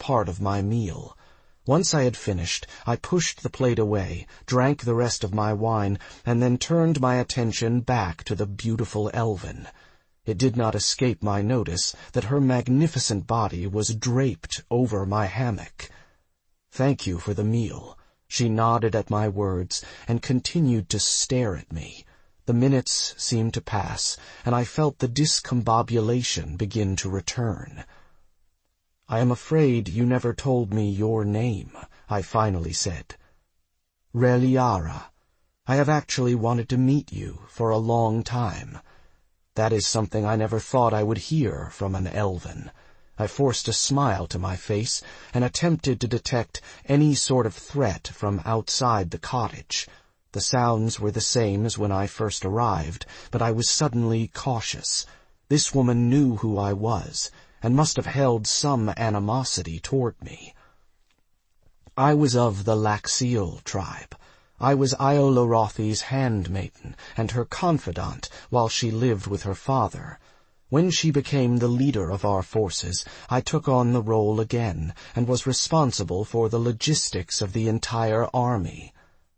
part of my meal. Once I had finished, I pushed the plate away, drank the rest of my wine, and then turned my attention back to the beautiful elven. It did not escape my notice that her magnificent body was draped over my hammock. "Thank you for the meal." She nodded at my words and continued to stare at me. The minutes seemed to pass, and I felt the discombobulation begin to return. "I am afraid you never told me your name," I finally said. "Reliara. I have actually wanted to meet you for a long time." That is something I never thought I would hear from an elven. I forced a smile to my face and attempted to detect any sort of threat from outside the cottage. The sounds were the same as when I first arrived, but I was suddenly cautious. This woman knew who I was, and must have held some animosity toward me. I was of the Laxiel tribe. I was Iolorothi's handmaiden and her confidant while she lived with her father. When she became the leader of our forces, I took on the role again and was responsible for the logistics of the entire army.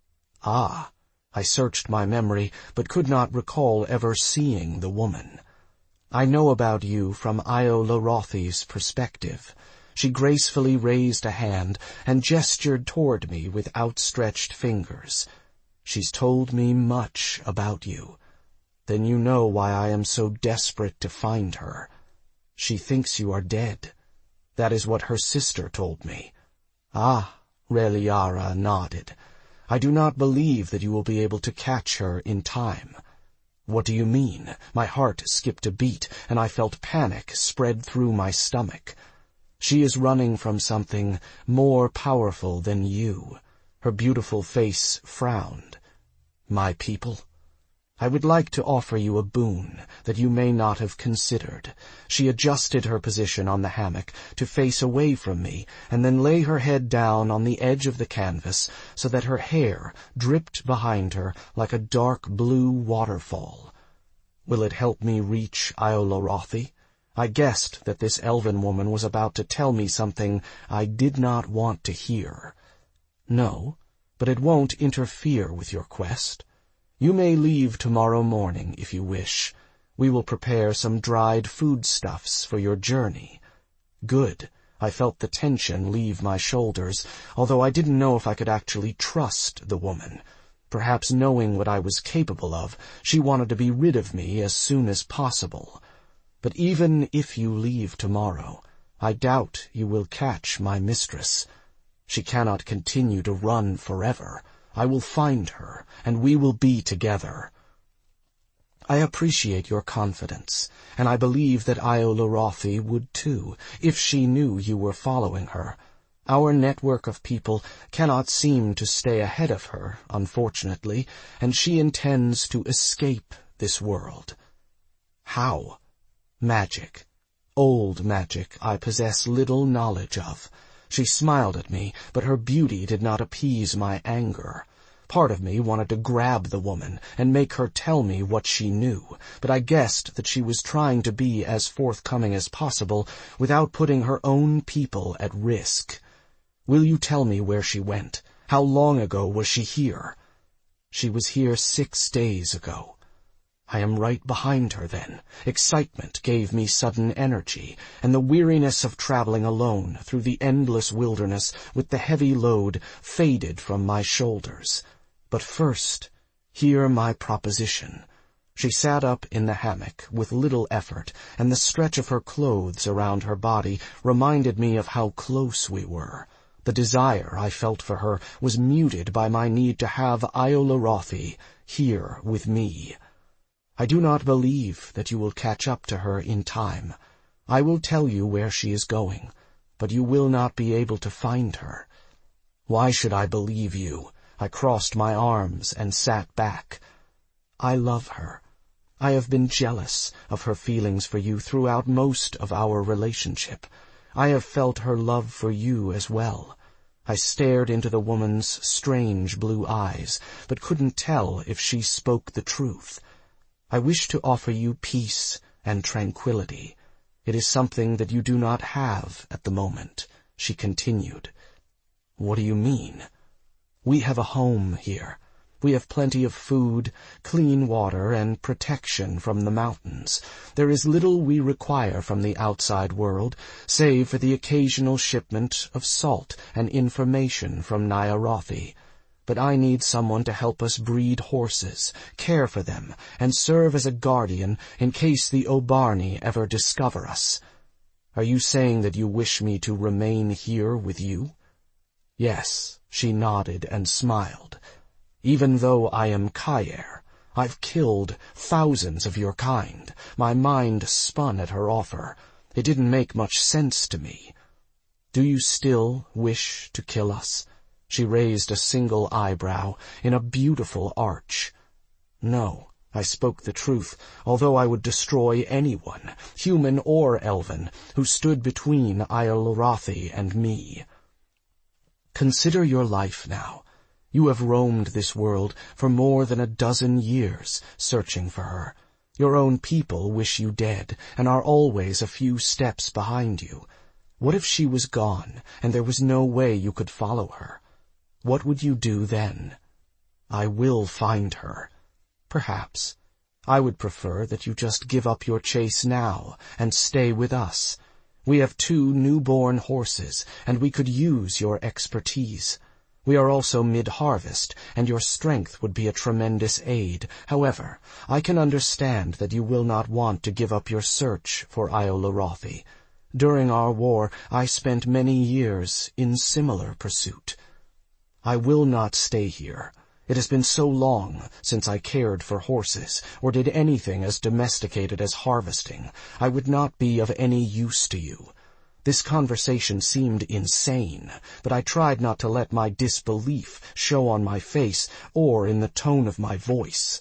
Ah, I searched my memory, but could not recall ever seeing the woman. "I know about you from Iolorothi's perspective." She gracefully raised a hand and gestured toward me with outstretched fingers. "She's told me much about you. Then you know why I am so desperate to find her. She thinks you are dead. That is what her sister told me." "Ah," Reliara nodded. "I do not believe that you will be able to catch her in time." "What do you mean?" My heart skipped a beat, and I felt panic spread through my stomach. "She is running from something more powerful than you." Her beautiful face frowned. "My people? I would like to offer you a boon that you may not have considered." She adjusted her position on the hammock to face away from me and then lay her head down on the edge of the canvas so that her hair dripped behind her like a dark blue waterfall. "Will it help me reach Iolorothi?" I guessed that this elven woman was about to tell me something I did not want to hear. "No, but it won't interfere with your quest. You may leave tomorrow morning if you wish. We will prepare some dried foodstuffs for your journey." Good. I felt the tension leave my shoulders, although I didn't know if I could actually trust the woman. Perhaps knowing what I was capable of, she wanted to be rid of me as soon as possible. "But even if you leave tomorrow, I doubt you will catch my mistress. She cannot continue to run forever. I will find her, and we will be together." "I appreciate your confidence, and I believe that Iolorothi would too, if she knew you were following her. Our network of people cannot seem to stay ahead of her, unfortunately, and she intends to escape this world." "How?" "Magic. Old magic I possess little knowledge of." She smiled at me, but her beauty did not appease my anger. Part of me wanted to grab the woman and make her tell me what she knew, but I guessed that she was trying to be as forthcoming as possible without putting her own people at risk. "Will you tell me where she went? How long ago was she here?" "She was here 6 days ago." I am right behind her then. Excitement gave me sudden energy, and the weariness of traveling alone through the endless wilderness with the heavy load faded from my shoulders. "But first, hear my proposition." She sat up in the hammock with little effort, and the stretch of her clothes around her body reminded me of how close we were. The desire I felt for her was muted by my need to have Iolorothi here with me. "I do not believe that you will catch up to her in time. I will tell you where she is going, but you will not be able to find her." "Why should I believe you?" I crossed my arms and sat back. "I love her. I have been jealous of her feelings for you throughout most of our relationship. I have felt her love for you as well." I stared into the woman's strange blue eyes, but couldn't tell if she spoke the truth. "I wish to offer you peace and tranquility. It is something that you do not have at the moment." she continued. "What do you mean?" "We have a home here. We have plenty of food, clean water, and protection from the mountains. There is little we require from the outside world, save for the occasional shipment of salt and information from Nyarothy. But I need someone to help us breed horses, care for them, and serve as a guardian in case the Obarni ever discover us. Are you saying that you wish me to remain here with you?" "Yes," she nodded and smiled. "Even though I am Kaer, I've killed thousands of your kind." My mind spun at her offer. It didn't make much sense to me. "Do you still wish to kill us?" She raised a single eyebrow in a beautiful arch. "No, I spoke the truth, although I would destroy anyone, human or elven, who stood between Ayolarathi and me. Consider your life now. You have roamed this world for more than a dozen years, searching for her. Your own people wish you dead, and are always a few steps behind you. What if she was gone, and there was no way you could follow her? What would you do then?" "I will find her." "Perhaps. I would prefer that you just give up your chase now, and stay with us. We have 2 newborn horses, and we could use your expertise. We are also mid-harvest, and your strength would be a tremendous aid. However, I can understand that you will not want to give up your search for Ayolarathi. During our war, I spent many years in similar pursuit. I will not stay here. It has been so long since I cared for horses, or did anything as domesticated as harvesting. I would not be of any use to you. This conversation seemed insane, but I tried not to let my disbelief show on my face or in the tone of my voice.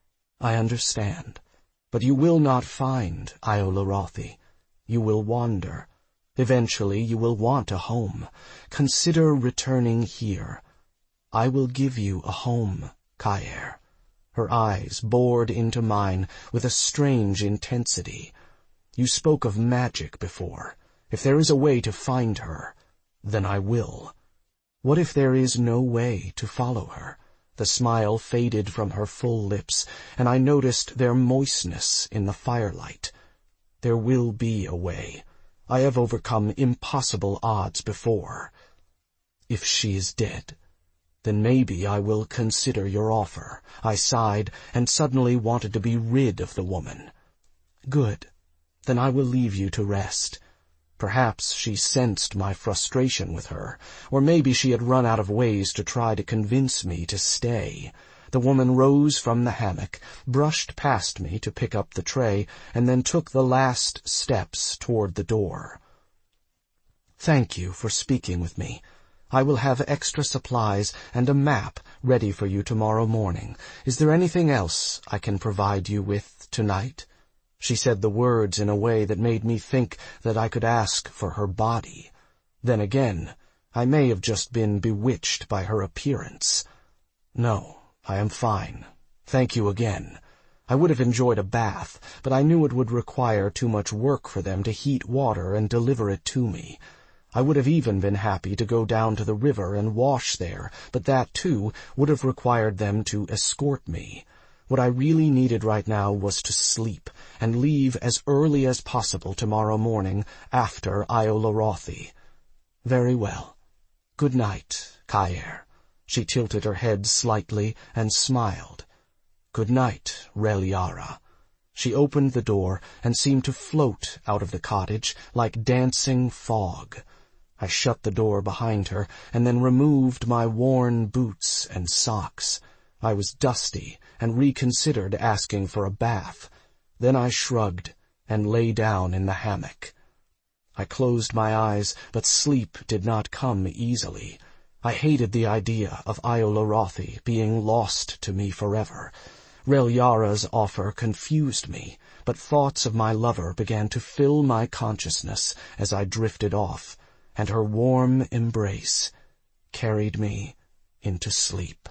"I understand, but you will not find Ayolarathi. You will wander. Eventually you will want a home. Consider returning here. I will give you a home, Kaer." Her eyes bored into mine with a strange intensity. "You spoke of magic before. If there is a way to find her, then I will." "What if there is no way to follow her?" The smile faded from her full lips, and I noticed their moistness in the firelight. "There will be a way. I have overcome impossible odds before." "If she is dead, then maybe I will consider your offer." I sighed and suddenly wanted to be rid of the woman. "Good. Then I will leave you to rest." Perhaps she sensed my frustration with her, or maybe she had run out of ways to try to convince me to stay. The woman rose from the hammock, brushed past me to pick up the tray, and then took the last steps toward the door. "Thank you for speaking with me. I will have extra supplies and a map ready for you tomorrow morning. Is there anything else I can provide you with tonight?" She said the words in a way that made me think that I could ask for her body. Then again, I may have just been bewitched by her appearance. "No, I am fine. Thank you again. I would have enjoyed a bath, but I knew it would require too much work for them to heat water and deliver it to me. I would have even been happy to go down to the river and wash there, but that, too, would have required them to escort me. What I really needed right now was to sleep, and leave as early as possible tomorrow morning after Ayolarathi. "Very well. Good night, Kaer." She tilted her head slightly and smiled. "Good night, Relyara." She opened the door and seemed to float out of the cottage like dancing fog. I shut the door behind her and then removed my worn boots and socks. I was dusty and reconsidered asking for a bath. Then I shrugged and lay down in the hammock. I closed my eyes, but sleep did not come easily. I hated the idea of Ayolarathi being lost to me forever. Relyara's offer confused me, but thoughts of my lover began to fill my consciousness as I drifted off, and her warm embrace carried me into sleep.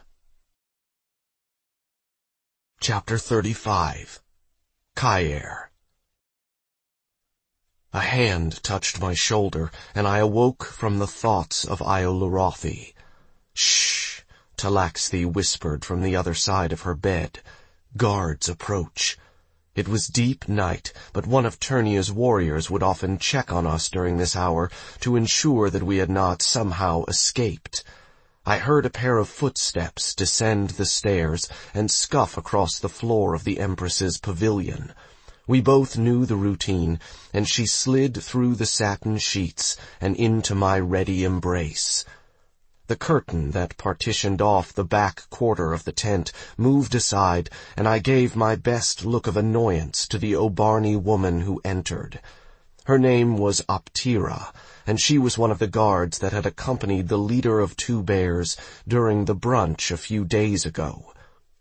Chapter 35. Kaer. A hand touched my shoulder, and I awoke from the thoughts of Iolanthe. "Shh!" Talaxthi whispered from the other side of her bed. "Guards approach." It was deep night, but one of Turnia's warriors would often check on us during this hour to ensure that we had not somehow escaped. I heard a pair of footsteps descend the stairs and scuff across the floor of the Empress's pavilion. We both knew the routine, and she slid through the satin sheets and into my ready embrace. The curtain that partitioned off the back quarter of the tent moved aside, and I gave my best look of annoyance to the Obarni woman who entered. Her name was Aptira, and she was one of the guards that had accompanied the leader of Two Bears during the brunch a few days ago.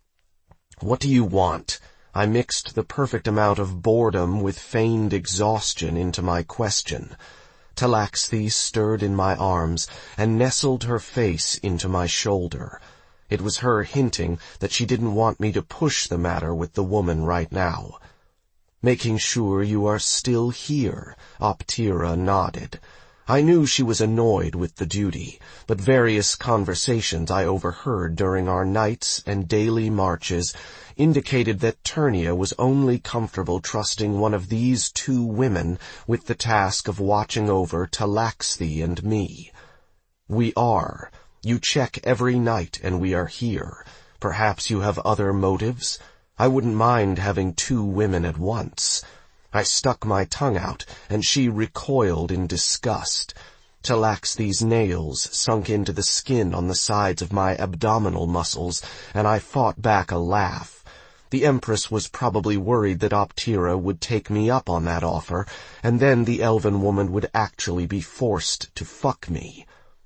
"What do you want?" I mixed the perfect amount of boredom with feigned exhaustion into my question. Talaxthi stirred in my arms and nestled her face into my shoulder. It was her hinting that she didn't want me to push the matter with the woman right now. "Making sure you are still here," Aptira nodded. I knew she was annoyed with the duty, but various conversations I overheard during our nights and daily marches indicated that Turnia was only comfortable trusting one of these two women with the task of watching over Talaxthi and me. "We are. You check every night and we are here. Perhaps you have other motives? I wouldn't mind having two women at once." I stuck my tongue out, and she recoiled in disgust. Talaxthi's nails sunk into the skin on the sides of my abdominal muscles, and I fought back a laugh. The Empress was probably worried that Aptira would take me up on that offer, and then the elven woman would actually be forced to fuck me.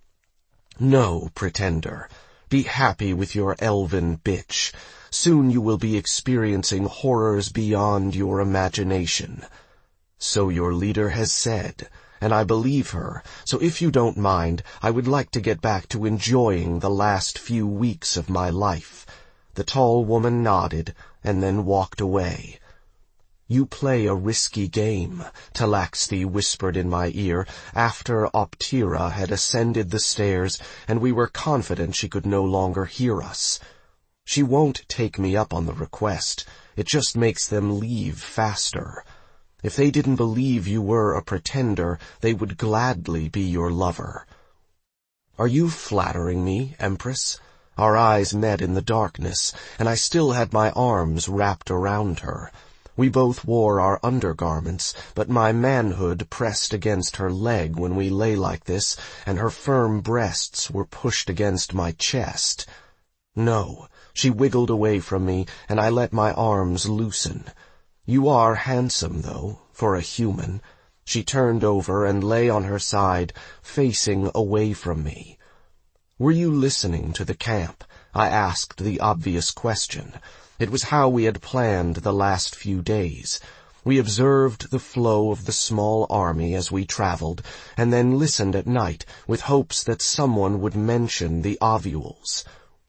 "No, pretender. Be happy with your elven bitch. Soon you will be experiencing horrors beyond your imagination." "So your leader has said, and I believe her, so if you don't mind, I would like to get back to enjoying the last few weeks of my life." The tall woman nodded, and then walked away. "You play a risky game," Talaxthi whispered in my ear after Aptira had ascended the stairs and we were confident she could no longer hear us. "She won't take me up on the request. It just makes them leave faster. If they didn't believe you were a pretender, they would gladly be your lover." "Are you flattering me, Empress?" Our eyes met in the darkness, and I still had my arms wrapped around her. We both wore our undergarments, but my manhood pressed against her leg when we lay like this, and her firm breasts were pushed against my chest. "No." She wiggled away from me, and I let my arms loosen. "You are handsome, though, for a human." She turned over and lay on her side, facing away from me. "Were you listening to the camp?" I asked the obvious question. It was how we had planned the last few days. We observed the flow of the small army as we traveled, and then listened at night with hopes that someone would mention the ovules.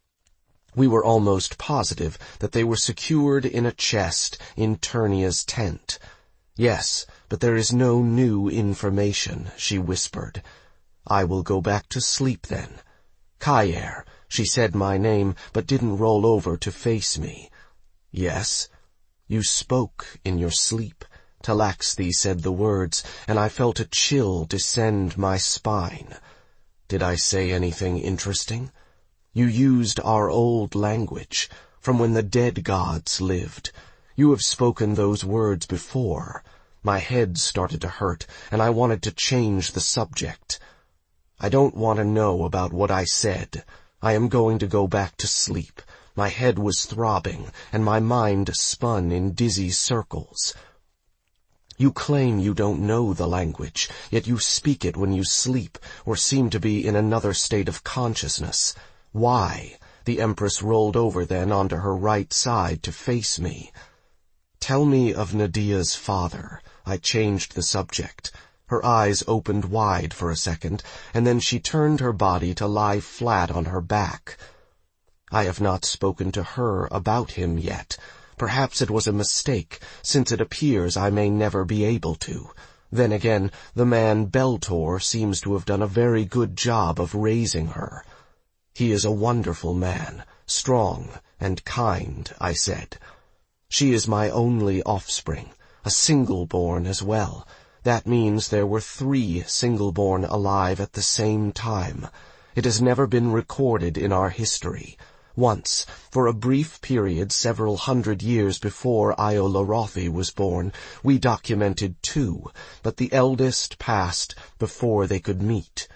We were almost positive that they were secured in a chest in Turnia's tent. "Yes, but there is no new information," she whispered. "I will go back to sleep then." "Kayer," she said my name, but didn't roll over to face me. "Yes?" "You spoke in your sleep." Talaxthi said the words, and I felt a chill descend my spine. "Did I say anything interesting?" "You used our old language, from when the dead gods lived. You have spoken those words before." My head started to hurt, and I wanted to change the subject. "I don't want to know about what I said. I am going to go back to sleep." My head was throbbing, and my mind spun in dizzy circles. "You claim you don't know the language, yet you speak it when you sleep, or seem to be in another state of consciousness. Why?" The Empress rolled over then onto her right side to face me. "Tell me of Nadia's father." I changed the subject. Her eyes opened wide for a second, and then she turned her body to lie flat on her back. "I have not spoken to her about him yet. Perhaps it was a mistake, since it appears I may never be able to. Then again, the man Beltor seems to have done a very good job of raising her. He is a wonderful man, strong and kind, I said. She is my only offspring, a single-born as well. That means there were 3 single-born alive at the same time. It has never been recorded in our history. Once, for a brief period several hundred years before Iolarothi was born, we documented 2, but the eldest passed before they could meet.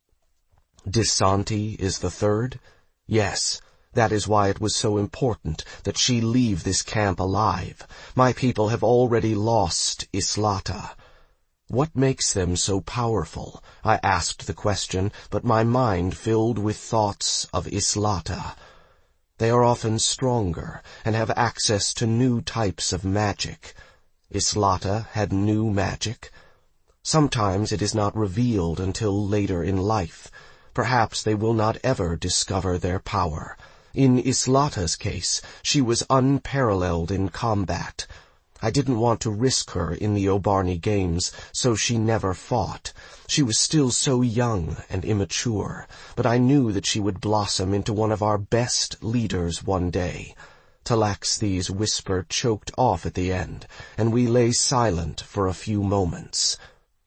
Disanti is the 3rd? Yes, that is why it was so important that she leave this camp alive. My people have already lost Islata. What makes them so powerful? I asked the question, but my mind filled with thoughts of Islata. They are often stronger and have access to new types of magic. Islata had new magic. Sometimes it is not revealed until later in life. Perhaps they will not ever discover their power. In Islata's case, she was unparalleled in combat. I didn't want to risk her in the Obarni Games, so she never fought. She was still so young and immature, but I knew that she would blossom into one of our best leaders one day. Talaxthes' whisper choked off at the end, and we lay silent for a few moments.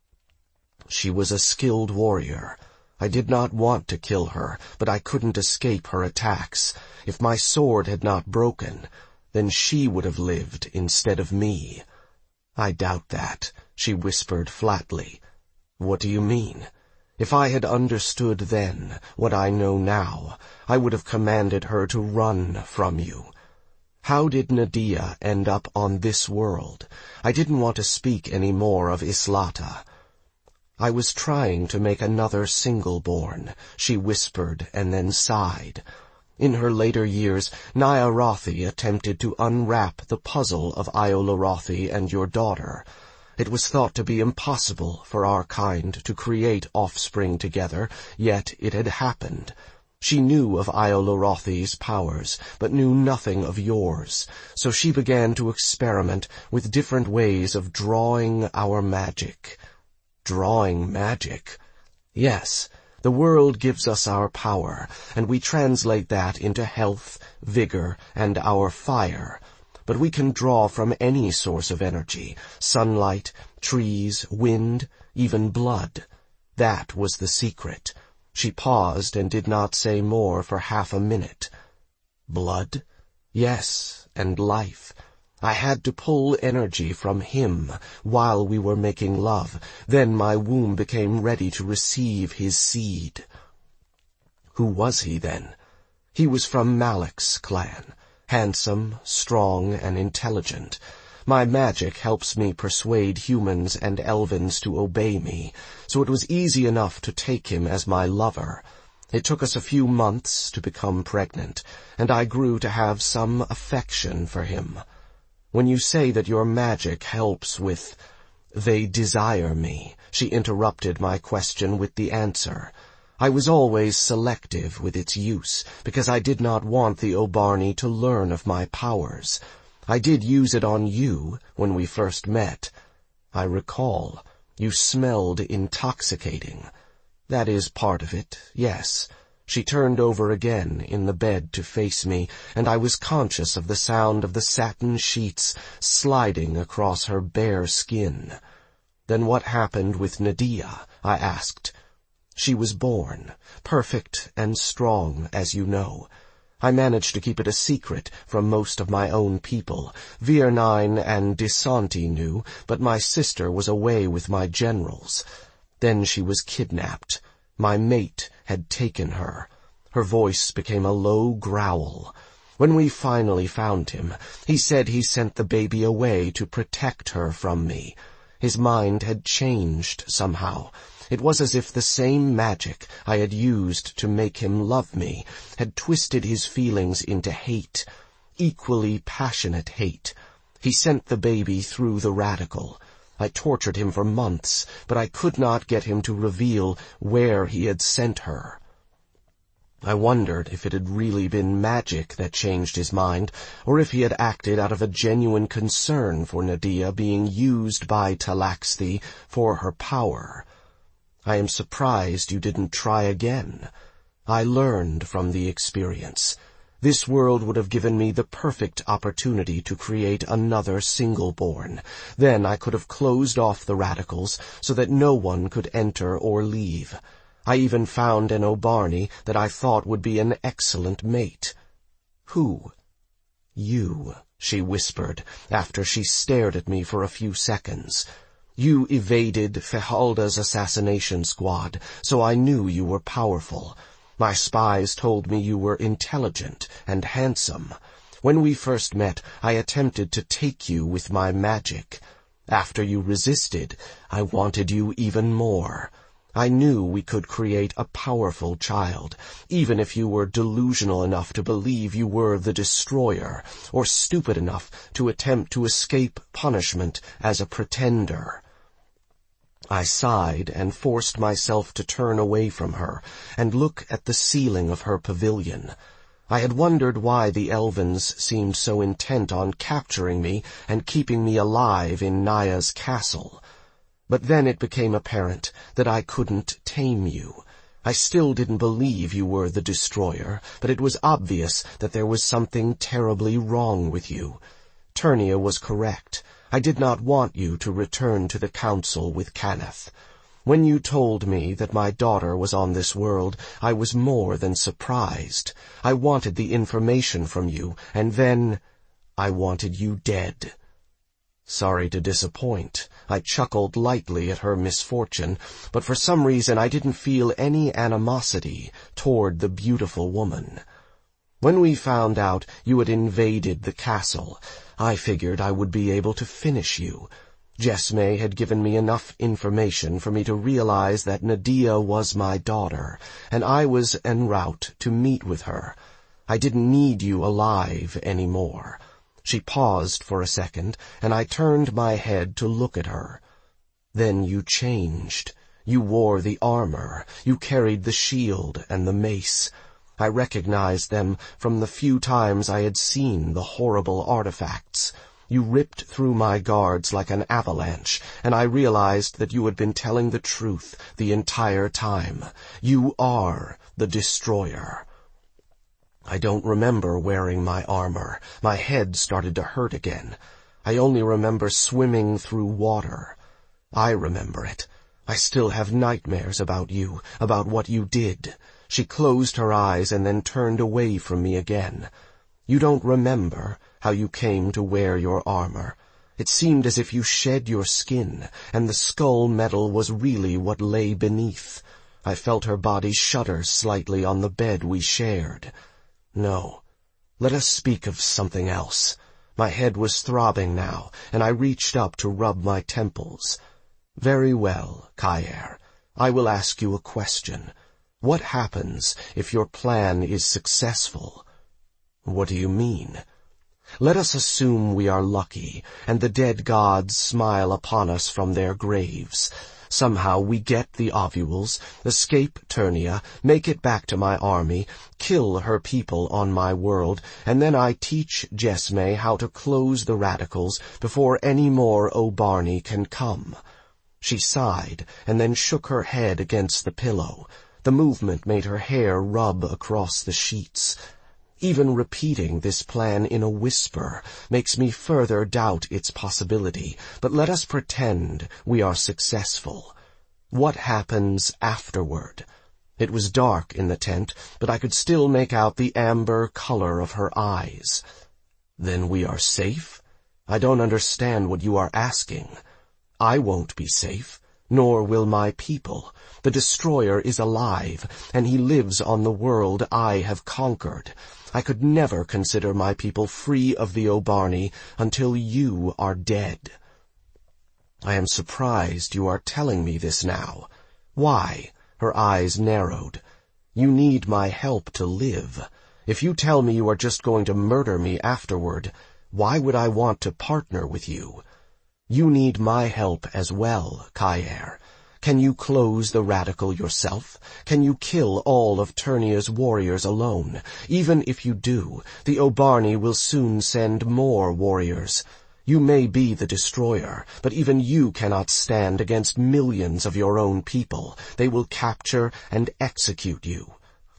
She was a skilled warrior. I did not want to kill her, but I couldn't escape her attacks. If my sword had not broken, then she would have lived instead of me. I doubt that, she whispered flatly. What do you mean? If I had understood then what I know now, I would have commanded her to run from you. How did Nadia end up on this world? I didn't want to speak any more of Islata. I was trying to make another single-born, she whispered and then sighed. In her later years, Nyarathi attempted to unwrap the puzzle of Iolarothi and your daughter. It was thought to be impossible for our kind to create offspring together, yet it had happened. She knew of Iolarathi's powers, but knew nothing of yours, so she began to experiment with different ways of drawing our magic. Drawing magic? Yes. The world gives us our power, and we translate that into health, vigor, and our fire. But we can draw from any source of energy, sunlight, trees, wind, even blood. That was the secret. She paused and did not say more for half a minute. Blood? Yes, and life. I had to pull energy from him while we were making love. Then my womb became ready to receive his seed. Who was he then? He was from Malak's clan, handsome, strong, and intelligent. My magic helps me persuade humans and elvins to obey me, so it was easy enough to take him as my lover. It took us a few months to become pregnant, and I grew to have some affection for him. When you say that your magic helps with... They desire me, she interrupted my question with the answer. I was always selective with its use, because I did not want the Obarni to learn of my powers. I did use it on you when we first met. I recall. You smelled intoxicating. That is part of it, yes. She turned over again in the bed to face me, and I was conscious of the sound of the satin sheets sliding across her bare skin. Then what happened with Nadia? I asked. She was born, perfect and strong, as you know. I managed to keep it a secret from most of my own people. Virnine and Disanti knew, but my sister was away with my generals. Then she was kidnapped. My mate had taken her. Her voice became a low growl. When we finally found him, he said he sent the baby away to protect her from me. His mind had changed somehow. It was as if the same magic I had used to make him love me had twisted his feelings into hate, equally passionate hate. He sent the baby through the radical. I tortured him for months, but I could not get him to reveal where he had sent her. I wondered if it had really been magic that changed his mind, or if he had acted out of a genuine concern for Nadia being used by Talaxthi for her power. I am surprised you didn't try again. I learned from the experience. This world would have given me the perfect opportunity to create another Singleborn. Then I could have closed off the radicals so that no one could enter or leave. I even found an Obarni that I thought would be an excellent mate. Who? You, she whispered, after she stared at me for a few seconds. You evaded Fehalda's assassination squad, so I knew you were powerful. My spies told me you were intelligent and handsome. When we first met, I attempted to take you with my magic. After you resisted, I wanted you even more. I knew we could create a powerful child, even if you were delusional enough to believe you were the destroyer, or stupid enough to attempt to escape punishment as a pretender. I sighed and forced myself to turn away from her and look at the ceiling of her pavilion. I had wondered why the Elvens seemed so intent on capturing me and keeping me alive in Naya's castle. But then it became apparent that I couldn't tame you. I still didn't believe you were the destroyer, but it was obvious that there was something terribly wrong with you. Ternia was correct. I did not want you to return to the council with Cannith. When you told me that my daughter was on this world, I was more than surprised. I wanted the information from you, and then I wanted you dead. Sorry to disappoint. I chuckled lightly at her misfortune, but for some reason I didn't feel any animosity toward the beautiful woman. When we found out you had invaded the castle, I figured I would be able to finish you. Jesme had given me enough information for me to realize that Nadia was my daughter, and I was en route to meet with her. I didn't need you alive anymore. She paused for a second, and I turned my head to look at her. Then you changed. You wore the armor. You carried the shield and the mace. I recognized them from the few times I had seen the horrible artifacts. You ripped through my guards like an avalanche, and I realized that you had been telling the truth the entire time. You are the destroyer. I don't remember wearing my armor. My head started to hurt again. I only remember swimming through water. I remember it. I still have nightmares about you, about what you did. She closed her eyes and then turned away from me again. You don't remember how you came to wear your armor. It seemed as if you shed your skin, and the skull metal was really what lay beneath. I felt her body shudder slightly on the bed we shared. No, let us speak of something else. My head was throbbing now, and I reached up to rub my temples. Very well, Kaer. I will ask you a question. What happens if your plan is successful? What do you mean? Let us assume we are lucky, and the dead gods smile upon us from their graves. Somehow we get the ovules, escape Ternia, make it back to my army, kill her people on my world, and then I teach Jesme how to close the radicals before any more Obarni can come. She sighed, and then shook her head against the pillow. The movement made her hair rub across the sheets. Even repeating this plan in a whisper makes me further doubt its possibility, but let us pretend we are successful. What happens afterward? It was dark in the tent, but I could still make out the amber color of her eyes. Then we are safe? I don't understand what you are asking. I won't be safe, nor will my people. The destroyer is alive, and he lives on the world I have conquered. I could never consider my people free of the Obarni until you are dead. I am surprised you are telling me this now. Why? Her eyes narrowed. You need my help to live. If you tell me you are just going to murder me afterward, why would I want to partner with you? You need my help as well, Kaer. Can you close the radical yourself? Can you kill all of Ternia's warriors alone? Even if you do, the Obarni will soon send more warriors. You may be the destroyer, but even you cannot stand against millions of your own people. They will capture and execute you."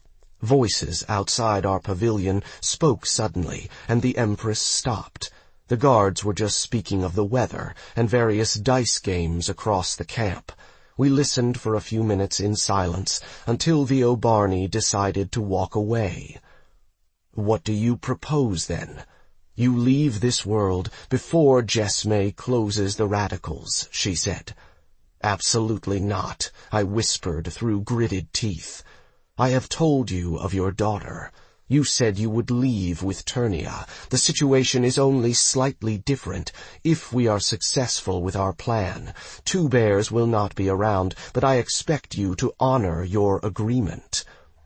Voices outside our pavilion spoke suddenly, and the Empress stopped. The guards were just speaking of the weather and various dice games across the camp. We listened for a few minutes in silence until the Obarni decided to walk away. "What do you propose, then?" "You leave this world before Jesme closes the radicals," she said. "Absolutely not," I whispered through gritted teeth. "I have told you of your daughter. You said you would leave with Ternia. The situation is only slightly different. If we are successful with our plan, Two Bears will not be around, but I expect you to honor your agreement.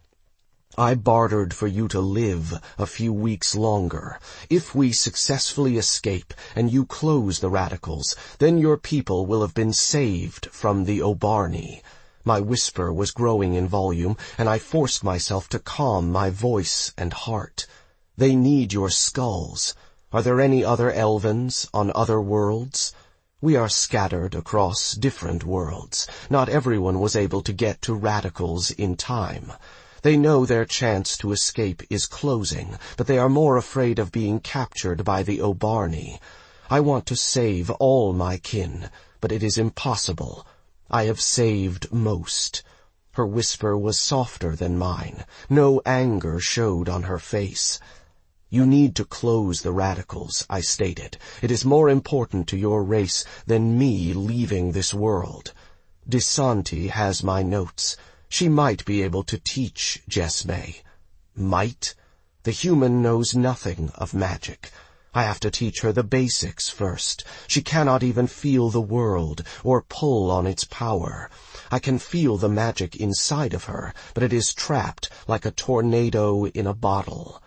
I bartered for you to live a few weeks longer. If we successfully escape and you close the radicals, then your people will have been saved from the Obarni." My whisper was growing in volume, and I forced myself to calm my voice and heart. "They need your skulls. Are there any other Elvens on other worlds? We are scattered across different worlds. Not everyone was able to get to radicals in time. They know their chance to escape is closing, but they are more afraid of being captured by the Obarni. I want to save all my kin, but it is impossible. I have saved most." Her whisper was softer than mine. No anger showed on her face. "You need to close the radicals," I stated. "It is more important to your race than me leaving this world. Disanti has my notes. She might be able to teach Jesme." "Might?" "The human knows nothing of magic. I have to teach her the basics first. She cannot even feel the world or pull on its power. I can feel the magic inside of her, but it is trapped like a tornado in a bottle.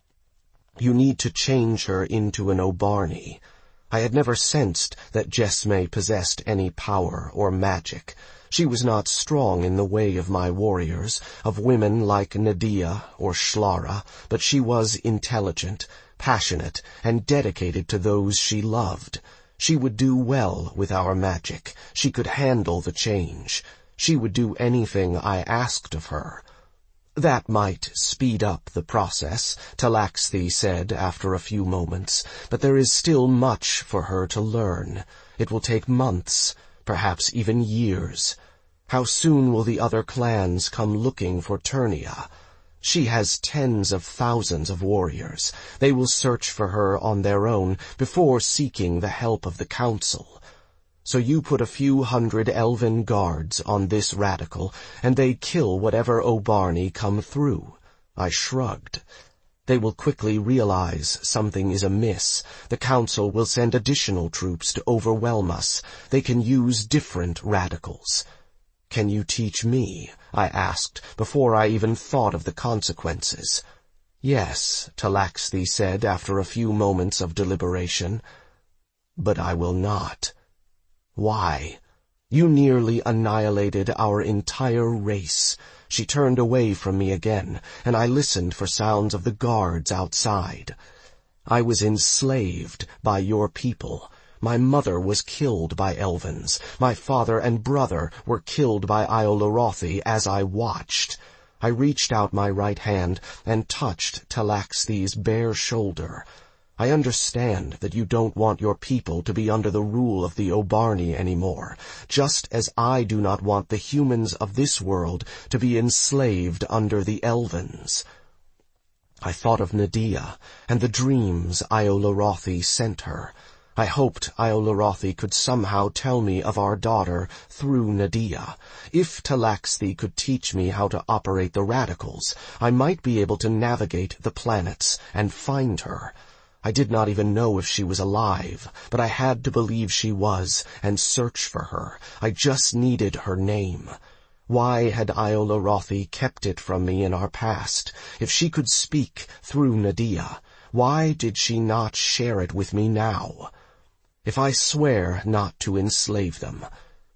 You need to change her into an Obarni." I had never sensed that Jesme possessed any power or magic. She was not strong in the way of my warriors, of women like Nadia or Shlara, but she was intelligent, passionate, and dedicated to those she loved. She would do well with our magic. She could handle the change. She would do anything I asked of her. "That might speed up the process," Talaxthi said after a few moments, "but there is still much for her to learn. It will take months, perhaps even years. How soon will the other clans come looking for Ternia? She has tens of thousands of warriors. They will search for her on their own before seeking the help of the council. So you put a few hundred elven guards on this radical, and they kill whatever Obarni come through." I shrugged. "They will quickly realize something is amiss. The council will send additional troops to overwhelm us. They can use different radicals." "Can you teach me?" I asked, before I even thought of the consequences. "Yes," Talaxthi said after a few moments of deliberation. "But I will not." "Why?" "You nearly annihilated our entire race." She turned away from me again, and I listened for sounds of the guards outside. "I was enslaved by your people. My mother was killed by Elvens. My father and brother were killed by Iolarathi as I watched." I reached out my right hand and touched Talaxthi's bare shoulder. "I understand that you don't want your people to be under the rule of the Obarni anymore, just as I do not want the humans of this world to be enslaved under the Elvens." I thought of Nadia and the dreams Iolarathi sent her. I hoped Iolarathi could somehow tell me of our daughter through Nadia. If Talaxthi could teach me how to operate the radicals, I might be able to navigate the planets and find her. I did not even know if she was alive, but I had to believe she was and search for her. I just needed her name. Why had Iolarathi kept it from me in our past? If she could speak through Nadia, why did she not share it with me now? If I swear not to enslave them,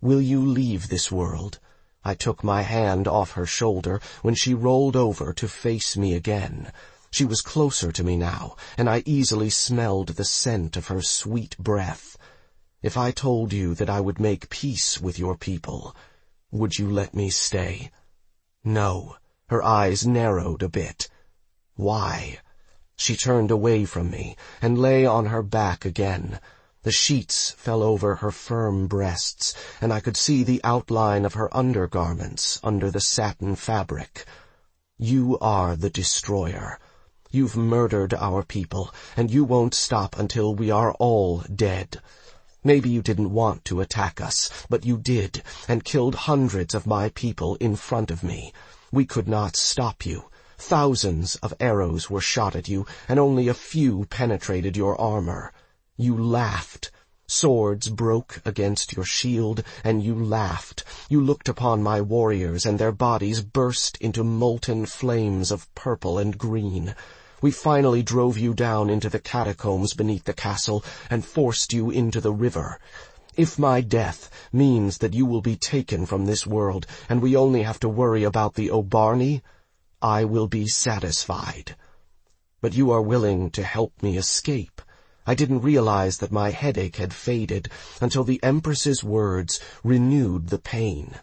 Will you leave this world?" I took my hand off her shoulder when she rolled over to face me again. She was closer to me now, and I easily smelled the scent of her sweet breath. "If I told you that I would make peace with your people, would you let me stay?" "No." Her eyes narrowed a bit. "Why?" She turned away from me and lay on her back again. The sheets fell over her firm breasts, and I could see the outline of her undergarments under the satin fabric. "You are the destroyer. You've murdered our people, and you won't stop until we are all dead. Maybe you didn't want to attack us, but you did, and killed hundreds of my people in front of me. We could not stop you. Thousands of arrows were shot at you, and only a few penetrated your armor. You laughed. Swords broke against your shield, and you laughed. You looked upon my warriors, and their bodies burst into molten flames of purple and green. We finally drove you down into the catacombs beneath the castle and forced you into the river. If my death means that you will be taken from this world, and we only have to worry about the Obarni, I will be satisfied. But you are willing to help me escape." I didn't realize that my headache had faded until the Empress's words renewed the pain.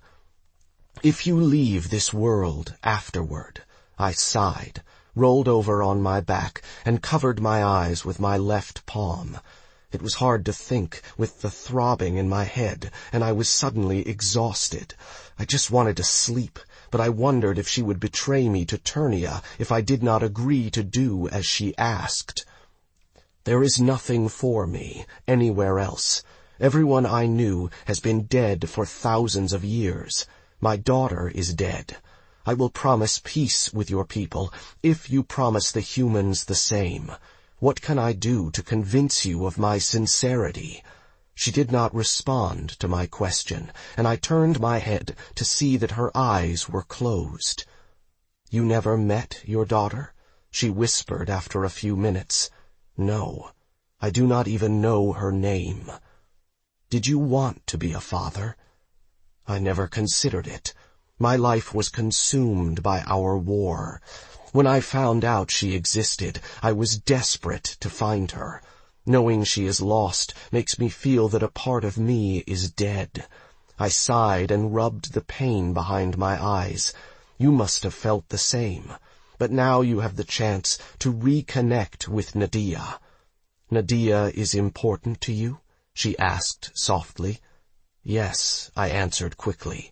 "If you leave this world afterward," I sighed, rolled over on my back, and covered my eyes with my left palm. It was hard to think with the throbbing in my head, and I was suddenly exhausted. I just wanted to sleep, but I wondered if she would betray me to Turnia if I did not agree to do as she asked. "There is nothing for me anywhere else. Everyone I knew has been dead for thousands of years. My daughter is dead. I will promise peace with your people if you promise the humans the same. What can I do to convince you of my sincerity?" She did not respond to my question, and I turned my head to see that her eyes were closed. "You never met your daughter?" she whispered after a few minutes. "No, I do not even know her name." "Did you want to be a father?" "I never considered it. My life was consumed by our war. When I found out she existed, I was desperate to find her. Knowing she is lost makes me feel that a part of me is dead." I sighed and rubbed the pain behind my eyes. "You must have felt the same. But now you have the chance to reconnect with Nadia." "Nadia is important to you?" she asked softly. "Yes," I answered quickly.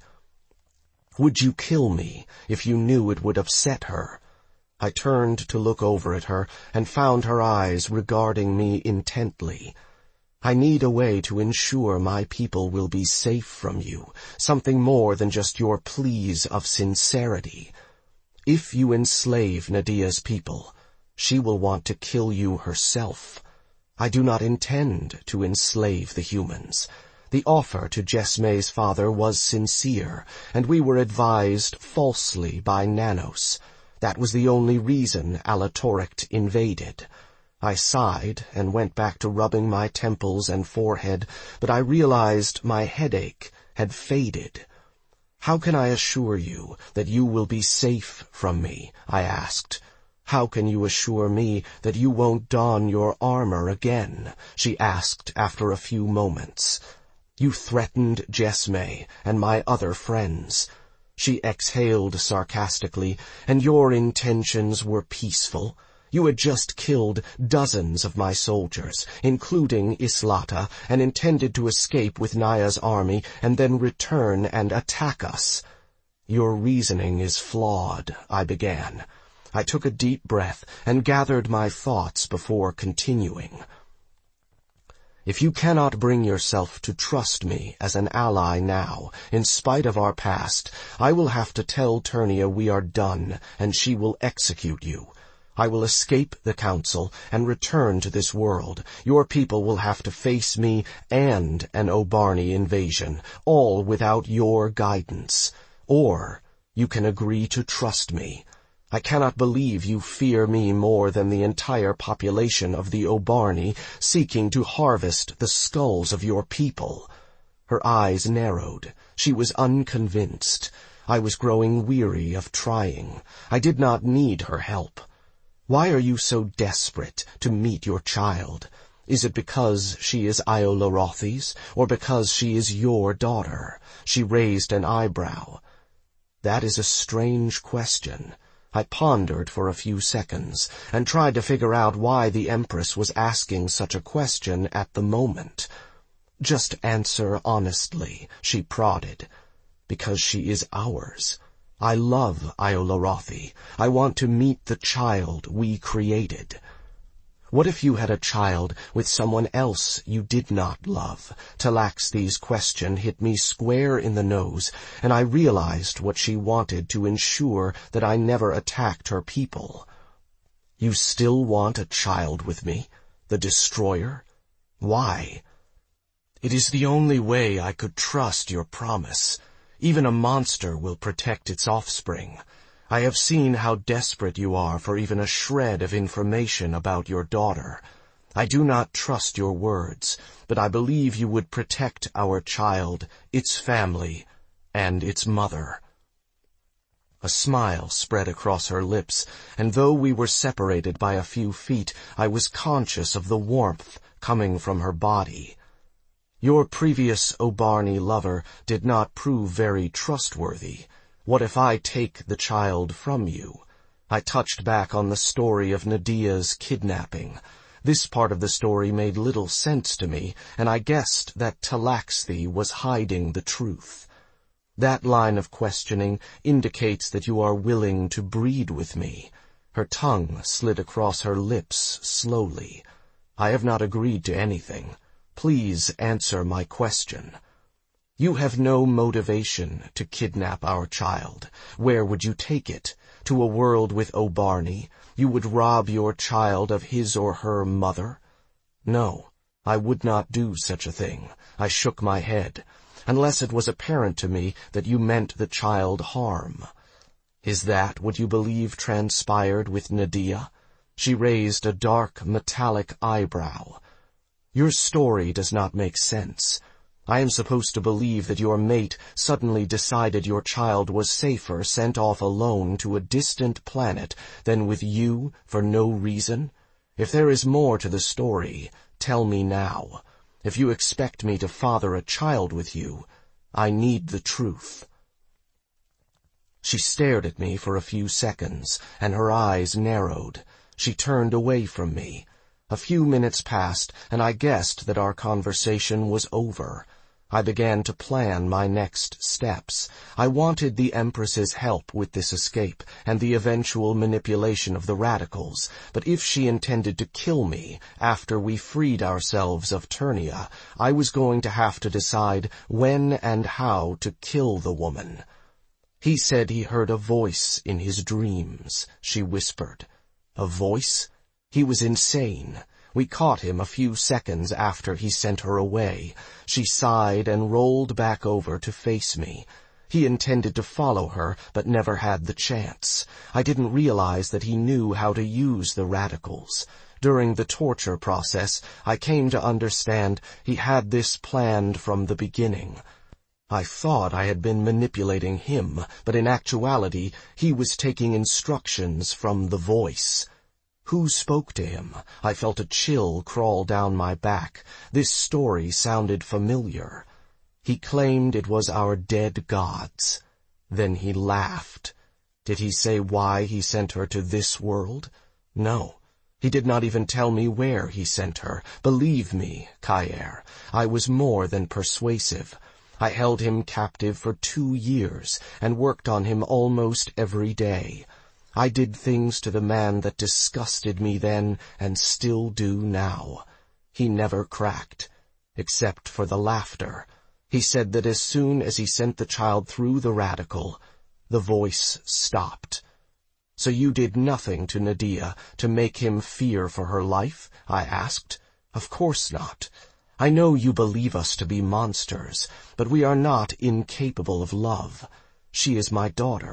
"Would you kill me if you knew it would upset her?" I turned to look over at her and found her eyes regarding me intently. "I need a way to ensure my people will be safe from you, something more than just your pleas of sincerity. If you enslave Nadia's people, she will want to kill you herself. I do not intend to enslave the humans. The offer to Jesme's father was sincere, and we were advised falsely by Nanos. That was the only reason Alatorect invaded." I sighed and went back to rubbing my temples and forehead, but I realized my headache had faded. "How can I assure you that you will be safe from me?" I asked. "How can you assure me that you won't don your armor again?" she asked after a few moments. "You threatened Jesme and my other friends." She exhaled sarcastically. "And your intentions were peaceful. You had just killed dozens of my soldiers, including Islata, and intended to escape with Naya's army and then return and attack us." "Your reasoning is flawed," I began. I took a deep breath and gathered my thoughts before continuing. "If you cannot bring yourself to trust me as an ally now, in spite of our past, I will have to tell Turnia we are done, and she will execute you. I will escape the council and return to this world. Your people will have to face me and an Obarni invasion, all without your guidance. Or you can agree to trust me. I cannot believe you fear me more than the entire population of the Obarni seeking to harvest the skulls of your people." Her eyes narrowed. She was unconvinced. I was growing weary of trying. I did not need her help. Why are you so desperate to meet your child? Is it because she is Iolanthi's, or because she is your daughter? She raised an eyebrow. That is a strange question. I pondered for a few seconds, and tried to figure out why the Empress was asking such a question at the moment. Just answer honestly, she prodded. Because she is ours. I love Iolanthi. I want to meet the child we created. What if you had a child with someone else you did not love? Talaxi's question hit me square in the nose, and I realized what she wanted to ensure that I never attacked her people. You still want a child with me? The destroyer? Why? It is the only way I could trust your promise. Even a monster will protect its offspring. I have seen how desperate you are for even a shred of information about your daughter. I do not trust your words, but I believe you would protect our child, its family, and its mother. A smile spread across her lips, and though we were separated by a few feet, I was conscious of the warmth coming from her body. Your previous Obarni lover did not prove very trustworthy. What if I take the child from you? I touched back on the story of Nadia's kidnapping. This part of the story made little sense to me, and I guessed that Talaxi was hiding the truth. That line of questioning indicates that you are willing to breed with me. Her tongue slid across her lips slowly. I have not agreed to anything. Please answer my question. You have no motivation to kidnap our child. Where would you take it? To a world with Obarni? You would rob your child of his or her mother? No, I would not do such a thing. I shook my head. Unless it was apparent to me that you meant the child harm. Is that what you believe transpired with Nadia? She raised a dark, metallic eyebrow. Your story does not make sense. I am supposed to believe that your mate suddenly decided your child was safer sent off alone to a distant planet than with you for no reason? If there is more to the story, tell me now. If you expect me to father a child with you, I need the truth. She stared at me for a few seconds, and her eyes narrowed. She turned away from me. A few minutes passed, and I guessed that our conversation was over. I began to plan my next steps. I wanted the Empress's help with this escape and the eventual manipulation of the radicals, but if she intended to kill me after we freed ourselves of Turnia, I was going to have to decide when and how to kill the woman. He said he heard a voice in his dreams, she whispered. A voice? He was insane. We caught him a few seconds after he sent her away. She sighed and rolled back over to face me. He intended to follow her, but never had the chance. I didn't realize that he knew how to use the radicals. During the torture process, I came to understand he had this planned from the beginning. I thought I had been manipulating him, but in actuality, he was taking instructions from the voice. Who spoke to him? I felt a chill crawl down my back. This story sounded familiar. He claimed it was our dead gods. Then he laughed. Did he say why he sent her to this world? No. He did not even tell me where he sent her. Believe me, Kaer, I was more than persuasive. I held him captive for 2 years and worked on him almost every day. I did things to the man that disgusted me then and still do now. He never cracked, except for the laughter. He said that as soon as he sent the child through the radical, the voice stopped. So you did nothing to Nadia to make him fear for her life? I asked. Of course not. I know you believe us to be monsters, but we are not incapable of love. She is my daughter,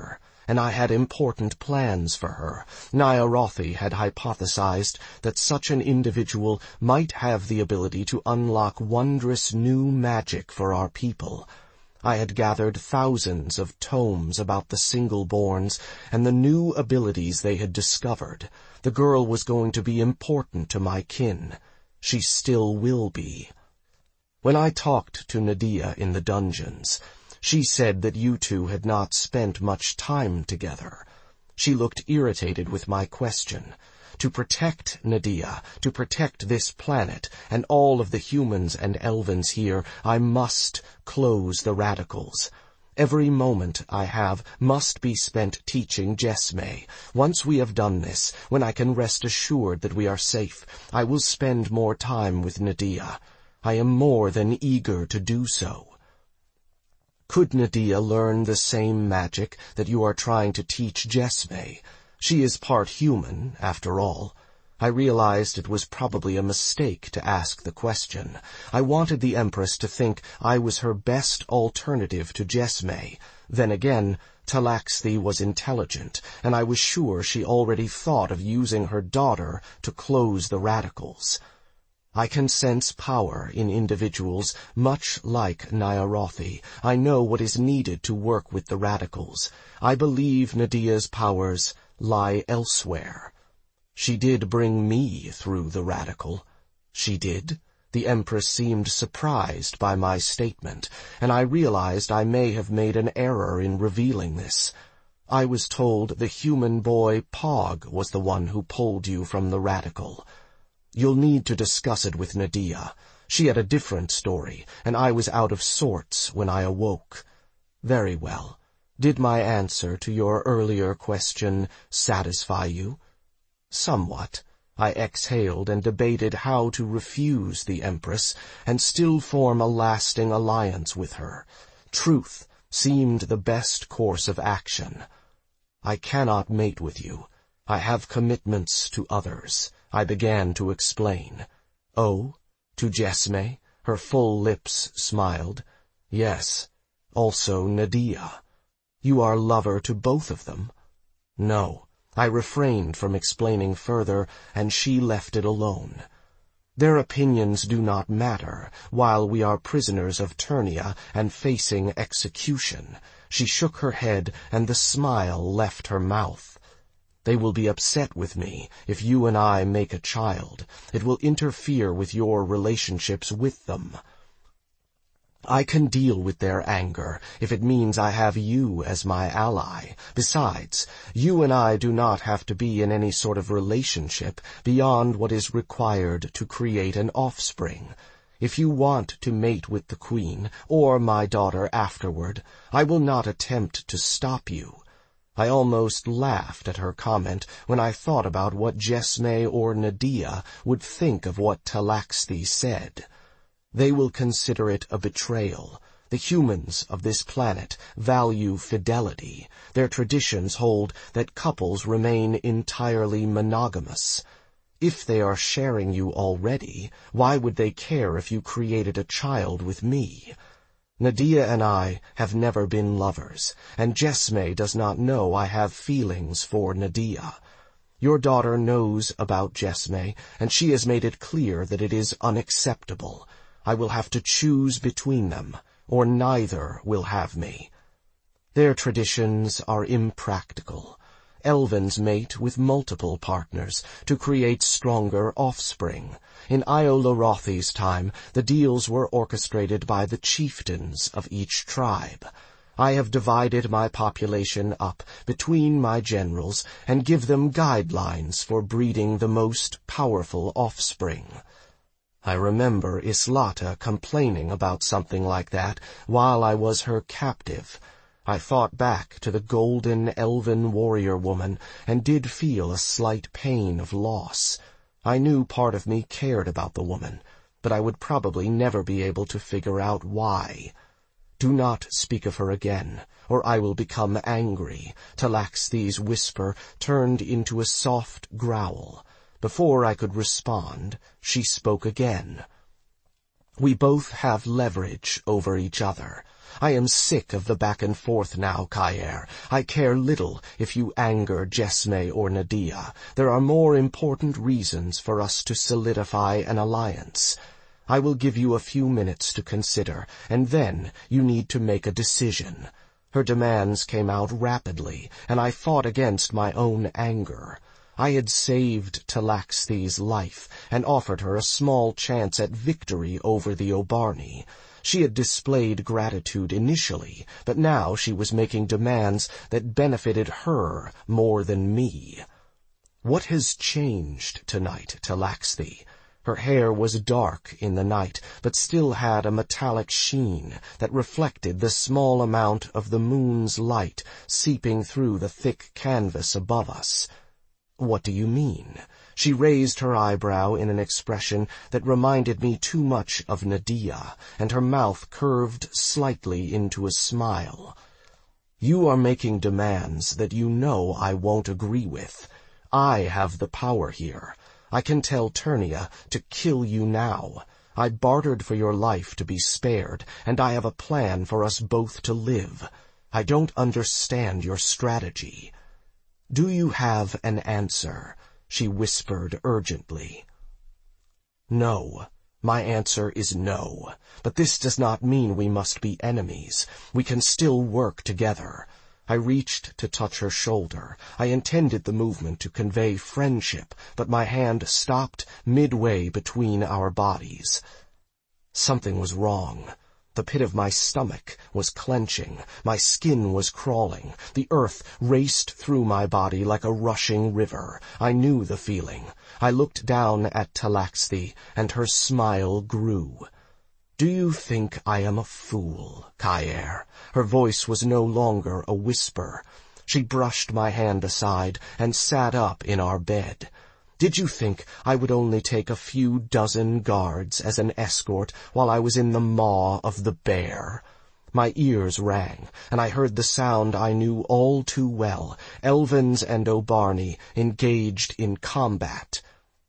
and I had important plans for her. Nyarothy had hypothesized that such an individual might have the ability to unlock wondrous new magic for our people. I had gathered thousands of tomes about the Singleborns and the new abilities they had discovered. The girl was going to be important to my kin. She still will be. When I talked to Nadia in the dungeons, she said that you two had not spent much time together. She looked irritated with my question. To protect Nadia, to protect this planet, and all of the humans and elvens here, I must close the radicals. Every moment I have must be spent teaching Jesme. Once we have done this, when I can rest assured that we are safe, I will spend more time with Nadia. I am more than eager to do so. Could Nadia learn the same magic that you are trying to teach Jesme? She is part human, after all. I realized it was probably a mistake to ask the question. I wanted the Empress to think I was her best alternative to Jesme. Then again, Talaxthi was intelligent, and I was sure she already thought of using her daughter to close the radicals. I can sense power in individuals much like Nyarothy. I know what is needed to work with the radicals. I believe Nadia's powers lie elsewhere. She did bring me through the radical. She did. The Empress seemed surprised by my statement, and I realized I may have made an error in revealing this. I was told the human boy Pog was the one who pulled you from the radical. You'll need to discuss it with Nadia. She had a different story, and I was out of sorts when I awoke. Very well. Did my answer to your earlier question satisfy you? Somewhat. I exhaled and debated how to refuse the Empress and still form a lasting alliance with her. Truth seemed the best course of action. I cannot mate with you. I have commitments to others. I began to explain. Oh, to Jesme? Her full lips smiled. Yes, also Nadia. You are lover to both of them? No. I refrained from explaining further, and she left it alone. Their opinions do not matter, while we are prisoners of Turnia and facing execution. She shook her head, and the smile left her mouth. They will be upset with me if you and I make a child. It will interfere with your relationships with them. I can deal with their anger if it means I have you as my ally. Besides, you and I do not have to be in any sort of relationship beyond what is required to create an offspring. If you want to mate with the Queen, or my daughter afterward, I will not attempt to stop you. I almost laughed at her comment when I thought about what Jesme or Nadia would think of what Talaxthi said. They will consider it a betrayal. The humans of this planet value fidelity. Their traditions hold that couples remain entirely monogamous. If they are sharing you already, why would they care if you created a child with me? Nadia and I have never been lovers, and Jesme does not know I have feelings for Nadia. Your daughter knows about Jesme, and she has made it clear that it is unacceptable. I will have to choose between them, or neither will have me. Their traditions are impractical. Elvens mate with multiple partners to create stronger offspring. In Iolorothi's time, the deals were orchestrated by the chieftains of each tribe. I have divided my population up between my generals and give them guidelines for breeding the most powerful offspring. I remember Islata complaining about something like that while I was her captive. I thought back to the golden elven warrior woman and did feel a slight pain of loss. I knew part of me cared about the woman, but I would probably never be able to figure out why. Do not speak of her again, or I will become angry. Talaxthi's whisper turned into a soft growl. Before I could respond, she spoke again. We both have leverage over each other. I am sick of the back and forth now, Kaer. I care little if you anger Jesme or Nadia. There are more important reasons for us to solidify an alliance. I will give you a few minutes to consider, and then you need to make a decision." Her demands came out rapidly, and I fought against my own anger. I had saved Talaxthi's life and offered her a small chance at victory over the Obarni. She had displayed gratitude initially, but now she was making demands that benefited her more than me. "What has changed tonight, Talaxthi?" Her hair was dark in the night, but still had a metallic sheen that reflected the small amount of the moon's light seeping through the thick canvas above us. "What do you mean?" She raised her eyebrow in an expression that reminded me too much of Nadia, and her mouth curved slightly into a smile. "You are making demands that you know I won't agree with. I have the power here. I can tell Ternia to kill you now. I bartered for your life to be spared, and I have a plan for us both to live. I don't understand your strategy." "Do you have an answer?" she whispered urgently. "No. My answer is no. But this does not mean we must be enemies. We can still work together." I reached to touch her shoulder. I intended the movement to convey friendship, but my hand stopped midway between our bodies. Something was wrong. The pit of my stomach was clenching. My skin was crawling. The earth raced through my body like a rushing river. I knew the feeling. I looked down at Talaxthi, and her smile grew. "Do you think I am a fool, Kaer?" Her voice was no longer a whisper. She brushed my hand aside and sat up in our bed. "Did you think I would only take a few dozen guards as an escort while I was in the maw of the bear?" My ears rang, and I heard the sound I knew all too well, Elvens and Obarni engaged in combat.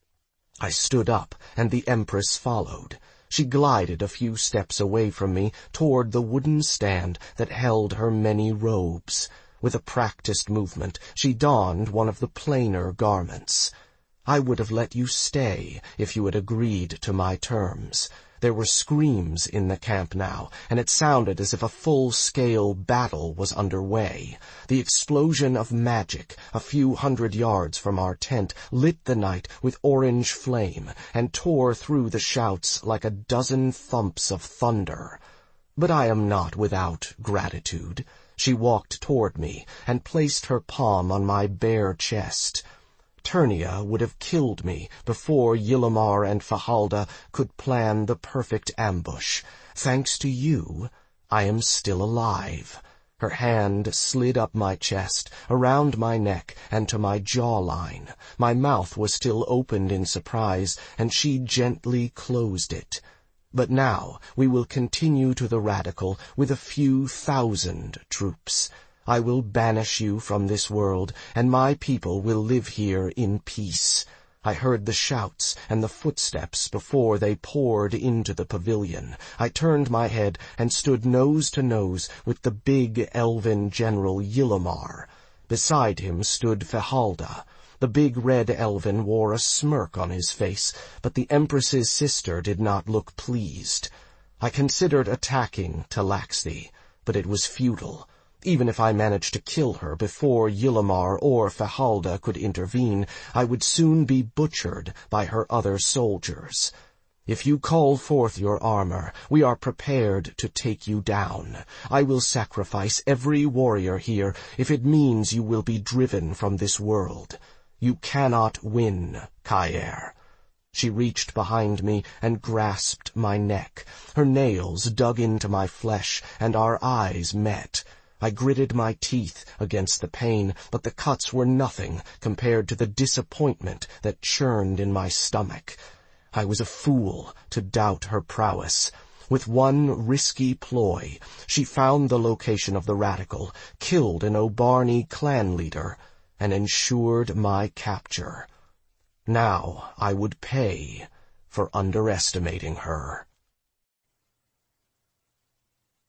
I stood up, and the Empress followed. She glided a few steps away from me toward the wooden stand that held her many robes. With a practiced movement, she donned one of the plainer garments. "I would have let you stay if you had agreed to my terms." There were screams in the camp now, and it sounded as if a full-scale battle was underway. The explosion of magic, a few hundred yards from our tent, lit the night with orange flame and tore through the shouts like a dozen thumps of thunder. But I am not without gratitude. She walked toward me and placed her palm on my bare chest. Ternia would have killed me before Yillimar and Fahalda could plan the perfect ambush. Thanks to you, I am still alive. Her hand slid up my chest, around my neck, and to my jawline. My mouth was still opened in surprise, and she gently closed it. "But now we will continue to the Radical with a few thousand troops. I will banish you from this world, and my people will live here in peace." I heard the shouts and the footsteps before they poured into the pavilion. I turned my head and stood nose to nose with the big elven general Yillimar. Beside him stood Fahalda. The big red elven wore a smirk on his face, but the Empress's sister did not look pleased. I considered attacking Talaxthi, but it was futile. Even if I managed to kill her before Yillimar or Fahalda could intervene, I would soon be butchered by her other soldiers. "If you call forth your armor, we are prepared to take you down. I will sacrifice every warrior here if it means you will be driven from this world. You cannot win, Kaer." She reached behind me and grasped my neck. Her nails dug into my flesh, and our eyes met. I gritted my teeth against the pain, but the cuts were nothing compared to the disappointment that churned in my stomach. I was a fool to doubt her prowess. With one risky ploy, she found the location of the Radical, killed an Obarni clan leader, and ensured my capture. Now I would pay for underestimating her.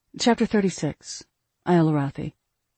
Chapter 36. Isle-Arathi.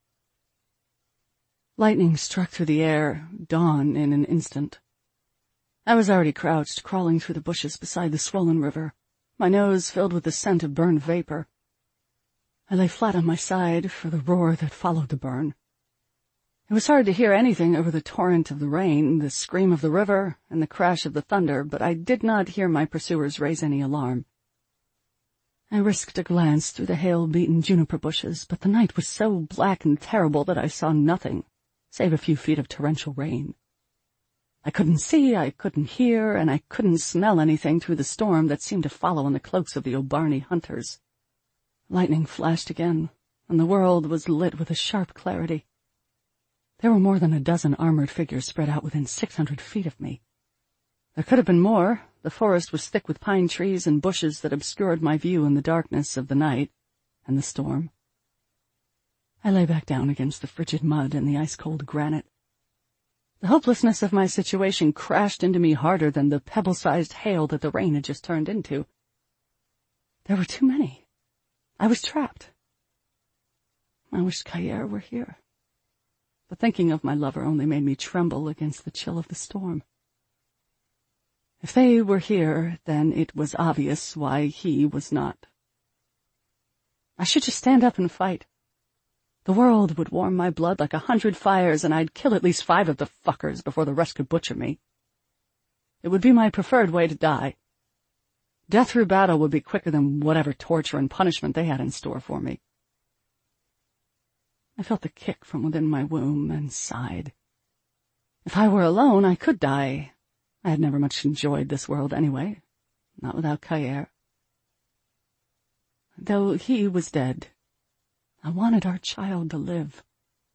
Lightning struck through the air, dawn in an instant. I was already crouched, crawling through the bushes beside the swollen river, my nose filled with the scent of burned vapor. I lay flat on my side for the roar that followed the burn. It was hard to hear anything over the torrent of the rain, the scream of the river, and the crash of the thunder, but I did not hear my pursuers raise any alarm. I risked a glance through the hail-beaten juniper bushes, but the night was so black and terrible that I saw nothing, save a few feet of torrential rain. I couldn't see, I couldn't hear, and I couldn't smell anything through the storm that seemed to follow in the cloaks of the Obarni hunters. Lightning flashed again, and the world was lit with a sharp clarity. There were more than a dozen armored figures spread out within 600 feet of me. There could have been more. The forest was thick with pine trees and bushes that obscured my view in the darkness of the night and the storm. I lay back down against the frigid mud and the ice-cold granite. The hopelessness of my situation crashed into me harder than the pebble-sized hail that the rain had just turned into. There were too many. I was trapped. I wished Kayer were here. But thinking of my lover only made me tremble against the chill of the storm. If they were here, then it was obvious why he was not. I should just stand up and fight. The world would warm my blood like 100 fires, and I'd kill at least 5 of the fuckers before the rest could butcher me. It would be my preferred way to die. Death through battle would be quicker than whatever torture and punishment they had in store for me. I felt the kick from within my womb and sighed. If I were alone, I could die. I had never much enjoyed this world anyway, not without Kayer. Though he was dead, I wanted our child to live.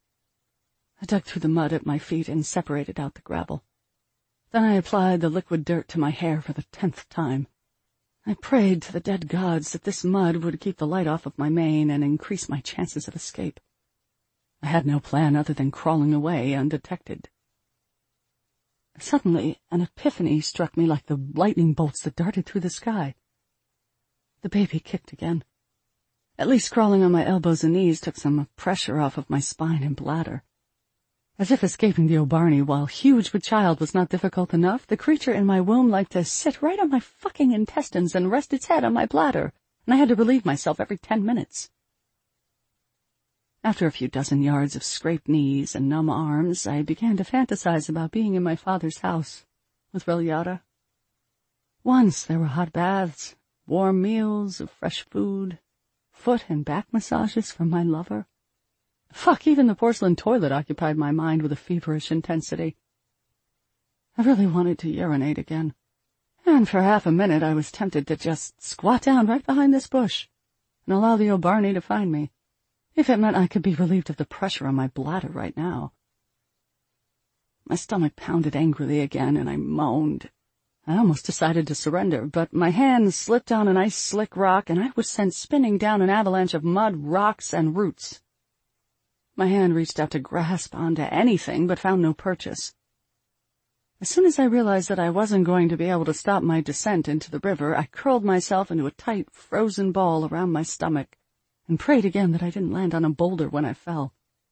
I dug through the mud at my feet and separated out the gravel. Then I applied the liquid dirt to my hair for the 10th time. I prayed to the dead gods that this mud would keep the light off of my mane and increase my chances of escape. I had no plan other than crawling away undetected. Suddenly, an epiphany struck me like the lightning bolts that darted through the sky. The baby kicked again. At least crawling on my elbows and knees took some pressure off of my spine and bladder. As if escaping the Obarni, while huge with child, was not difficult enough, the creature in my womb liked to sit right on my fucking intestines and rest its head on my bladder, and I had to relieve myself every 10 minutes. After a few dozen yards of scraped knees and numb arms, I began to fantasize about being in my father's house with Relyara. Once there were hot baths, warm meals of fresh food, foot and back massages from my lover. Fuck, even the porcelain toilet occupied my mind with a feverish intensity. I really wanted to urinate again, and for half a minute I was tempted to just squat down right behind this bush and allow the Obarni to find me, if it meant I could be relieved of the pressure on my bladder right now. My stomach pounded angrily again, and I moaned. I almost decided to surrender, but my hand slipped on an ice-slick rock, and I was sent spinning down an avalanche of mud, rocks, and roots. My hand reached out to grasp onto anything, but found no purchase. As soon as I realized that I wasn't going to be able to stop my descent into the river, I curled myself into a tight, frozen ball around my stomach, and prayed again that I didn't land on a boulder when I fell.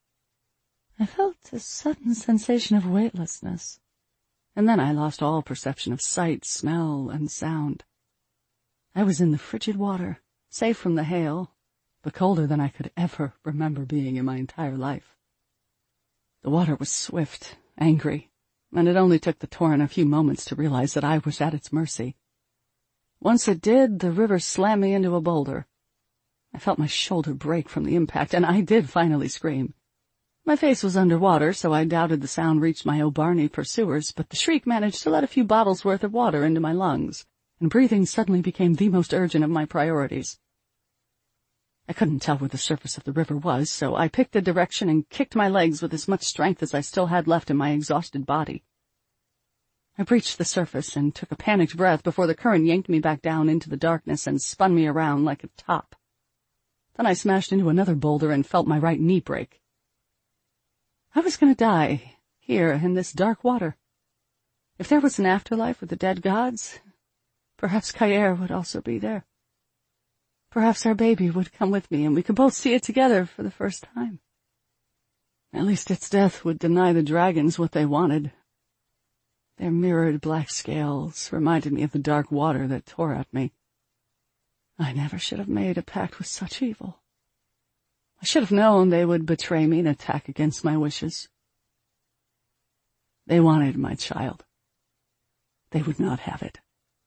I felt a sudden sensation of weightlessness, and then I lost all perception of sight, smell, and sound. I was in the frigid water, safe from the hail, but colder than I could ever remember being in my entire life. The water was swift, angry, and it only took the torrent a few moments to realize that I was at its mercy. Once it did, the river slammed me into a boulder. I felt my shoulder break from the impact, and I did finally scream. My face was underwater, so I doubted the sound reached my Obarni pursuers, but the shriek managed to let a few bottles' worth of water into my lungs, and breathing suddenly became the most urgent of my priorities. I couldn't tell where the surface of the river was, so I picked a direction and kicked my legs with as much strength as I still had left in my exhausted body. I breached the surface and took a panicked breath before the current yanked me back down into the darkness and spun me around like a top. Then I smashed into another boulder and felt my right knee break. I was going to die, here in this dark water. If there was an afterlife with the dead gods, perhaps Kayer would also be there. Perhaps our baby would come with me and we could both see it together for the first time. At least its death would deny the dragons what they wanted. Their mirrored black scales reminded me of the dark water that tore at me. I never should have made a pact with such evil. I should have known they would betray me and attack against my wishes. They wanted my child. They would not have it.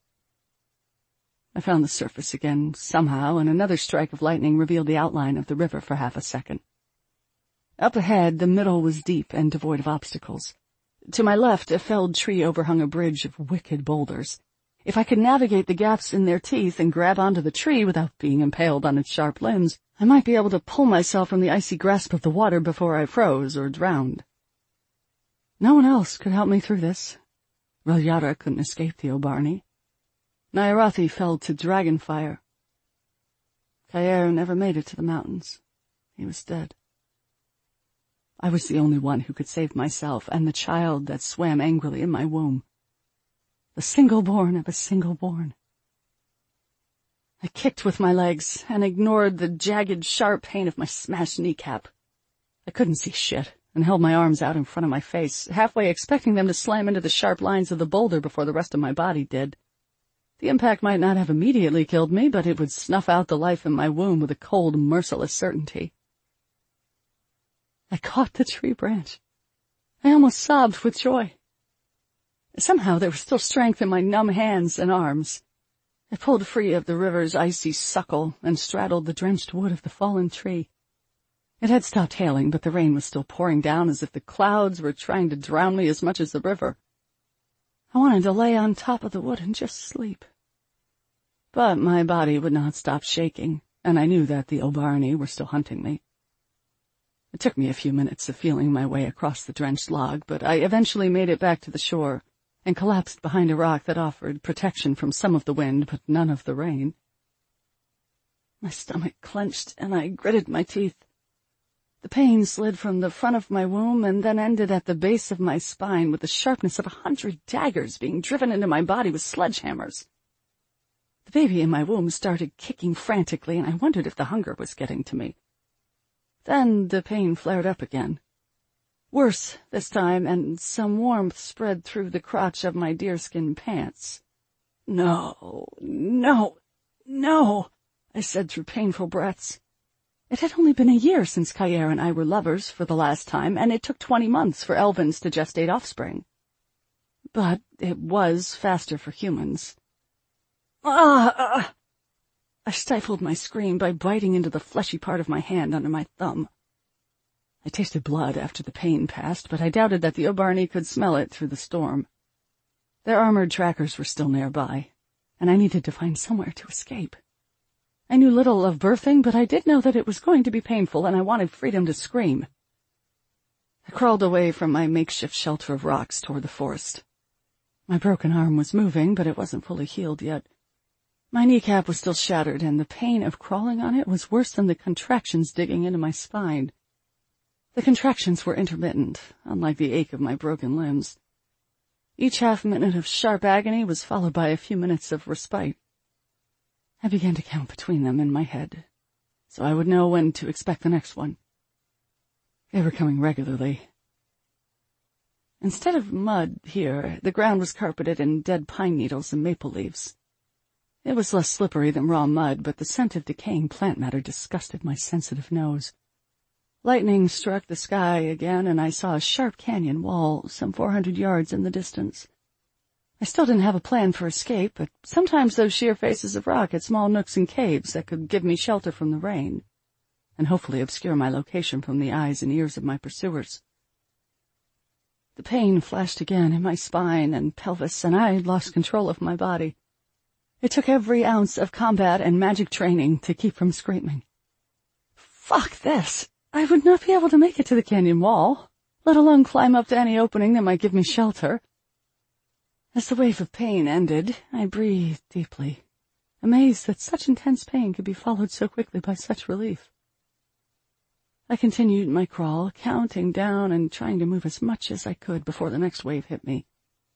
I found the surface again somehow, and another strike of lightning revealed the outline of the river for half a second. Up ahead, the middle was deep and devoid of obstacles. To my left, a felled tree overhung a bridge of wicked boulders. If I could navigate the gaps in their teeth and grab onto the tree without being impaled on its sharp limbs, I might be able to pull myself from the icy grasp of the water before I froze or drowned. No one else could help me through this. Relyara couldn't escape the Obarni. Nyarathi fell to dragonfire. Kaer never made it to the mountains. He was dead. I was the only one who could save myself and the child that swam angrily in my womb. The single-born of a single-born. I kicked with my legs and ignored the jagged, sharp pain of my smashed kneecap. I couldn't see shit and held my arms out in front of my face, halfway expecting them to slam into the sharp lines of the boulder before the rest of my body did. The impact might not have immediately killed me, but it would snuff out the life in my womb with a cold, merciless certainty. I caught the tree branch. I almost sobbed with joy. Somehow there was still strength in my numb hands and arms. I pulled free of the river's icy suckle and straddled the drenched wood of the fallen tree. It had stopped hailing, but the rain was still pouring down as if the clouds were trying to drown me as much as the river. I wanted to lay on top of the wood and just sleep. But my body would not stop shaking, and I knew that the Obarni were still hunting me. It took me a few minutes of feeling my way across the drenched log, but I eventually made it back to the shore and collapsed behind a rock that offered protection from some of the wind but none of the rain. My stomach clenched and I gritted my teeth. The pain slid from the front of my womb and then ended at the base of my spine with the sharpness of 100 daggers being driven into my body with sledgehammers. The baby in my womb started kicking frantically, and I wondered if the hunger was getting to me. Then the pain flared up again. Worse this time, and some warmth spread through the crotch of my deerskin pants. No, no, no, I said through painful breaths. It had only been a year since Kaer and I were lovers for the last time, and it took 20 months for elvins to gestate offspring. But it was faster for humans. I stifled my scream by biting into the fleshy part of my hand under my thumb. I tasted blood after the pain passed, but I doubted that the Obarni could smell it through the storm. Their armored trackers were still nearby, and I needed to find somewhere to escape. I knew little of birthing, but I did know that it was going to be painful, and I wanted freedom to scream. I crawled away from my makeshift shelter of rocks toward the forest. My broken arm was moving, but it wasn't fully healed yet. My kneecap was still shattered, and the pain of crawling on it was worse than the contractions digging into my spine. The contractions were intermittent, unlike the ache of my broken limbs. Each half-minute of sharp agony was followed by a few minutes of respite. I began to count between them in my head, so I would know when to expect the next one. They were coming regularly. Instead of mud here, the ground was carpeted in dead pine needles and maple leaves. It was less slippery than raw mud, but the scent of decaying plant matter disgusted my sensitive nose. Lightning struck the sky again, and I saw a sharp canyon wall some 400 yards in the distance. I still didn't have a plan for escape, but sometimes those sheer faces of rock had small nooks and caves that could give me shelter from the rain, and hopefully obscure my location from the eyes and ears of my pursuers. The pain flashed again in my spine and pelvis, and I lost control of my body. It took every ounce of combat and magic training to keep from screaming. Fuck this! I would not be able to make it to the canyon wall, let alone climb up to any opening that might give me shelter. As the wave of pain ended, I breathed deeply, amazed that such intense pain could be followed so quickly by such relief. I continued my crawl, counting down and trying to move as much as I could before the next wave hit me.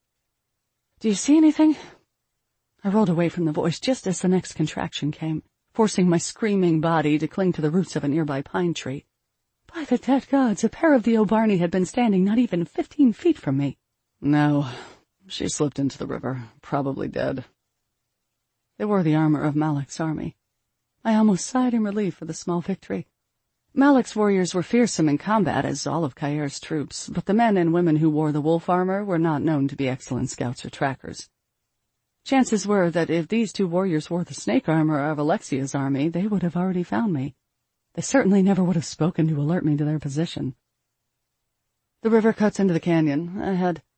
"Do you see anything?" I rolled away from the voice just as the next contraction came. forcing my screaming body to cling to the roots of a nearby pine tree. By the dead gods, a pair of the O'Barney had been standing not even 15 feet from me. No, she slipped into the river, probably dead. They wore the armor of Malak's army. I almost sighed in relief for the small victory. Malak's warriors were fearsome in combat, as all of Khair's troops, but the men and women who wore the wolf armor were not known to be excellent scouts or trackers. Chances were that if these two warriors wore the snake armor of Alexia's army, they would have already found me. They certainly never would have spoken to alert me to their position. The river cuts into the canyon. Ahead,